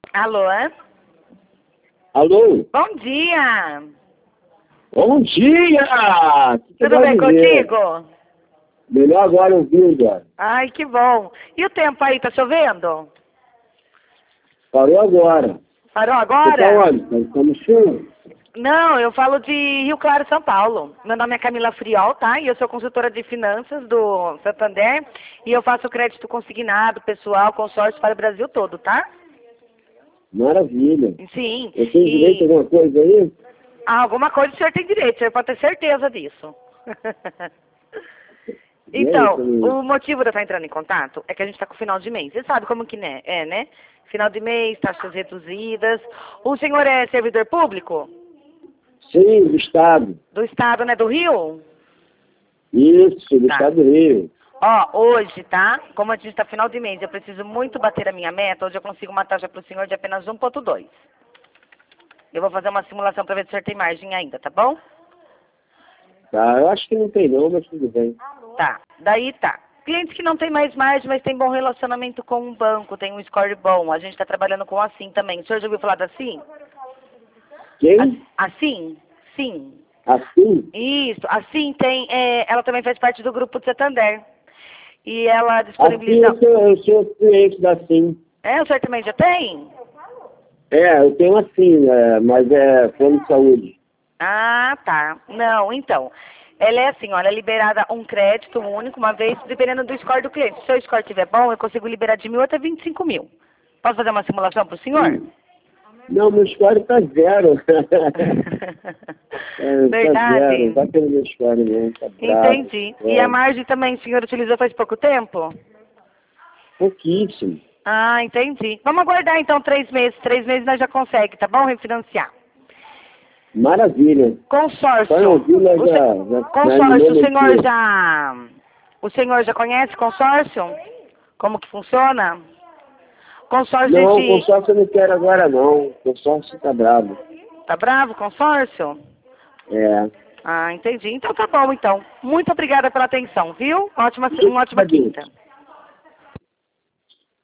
Alô? Alô? Bom dia! Bom dia! Tudo bem contigo? Melhor agora ouvindo. Ai, que bom. E o tempo aí, tá chovendo? Parou agora. Parou Você agora? tá onde? Tá no sul? Não, eu falo de Rio Claro, São Paulo. Meu nome é Camila Friol, tá? E eu sou consultora de finanças do Santander. E eu faço crédito consignado, pessoal, consórcio para o Brasil todo, tá? Maravilha. Sim. Eu tenho direito a alguma coisa aí? Alguma coisa o senhor tem direito, o senhor pode ter certeza disso. E aí, Então, também? o motivo de eu estar entrando em contato é que a gente está com o final de mês. Você sabe como que é, né? Final de mês, taxas reduzidas. O senhor é servidor público? Sim, do estado. Do estado, né? Do Rio? Isso, do Tá. estado do Rio. Ó, hoje, tá? Como a gente está final de mês, eu preciso muito bater a minha meta. Hoje eu consigo uma taxa para o senhor de apenas 1,2. Eu vou fazer uma simulação para ver se o senhor tem margem ainda, tá bom? Tá, eu acho que não tem não, mas tudo bem. Tá. Daí tá. Clientes que não têm mais margem, mas têm bom relacionamento com um banco, tem um score bom. A gente está trabalhando com assim também. O senhor já ouviu falar da assim? Quem? Assim? Sim. Assim? Isso. Assim tem. Ela também faz parte do grupo de Santander. E ela Assim, disponibiliza. eu sou cliente da Sim. O senhor também já tem? É, eu tenho assim, né, mas é plano de saúde. Ah, tá. Não, então. Ela é assim, olha, é liberada um crédito único, uma vez, dependendo do score do cliente. Se o seu score estiver bom, eu consigo liberar de 1.000 até 25 mil. Posso fazer uma simulação para o senhor? Não, meu score tá zero. Tá zero, Verdade? não tá tendo meu score não, tá bravo. Entendi. E a margem também o senhor utilizou faz pouco tempo? Pouquíssimo. Ah, entendi. Vamos aguardar então 3 meses. 3 meses nós já consegue, tá bom? Refinanciar. Maravilha. Consórcio. Só eu ouvi, nós já Consórcio, animamos o senhor já conhece consórcio? Como que funciona? Consórcio Não, de... consórcio eu não quero agora não. Consórcio tá bravo. Tá bravo, consórcio? É. Ah, entendi. Então tá bom, então. Muito obrigada pela atenção, viu? Uma ótima quinta.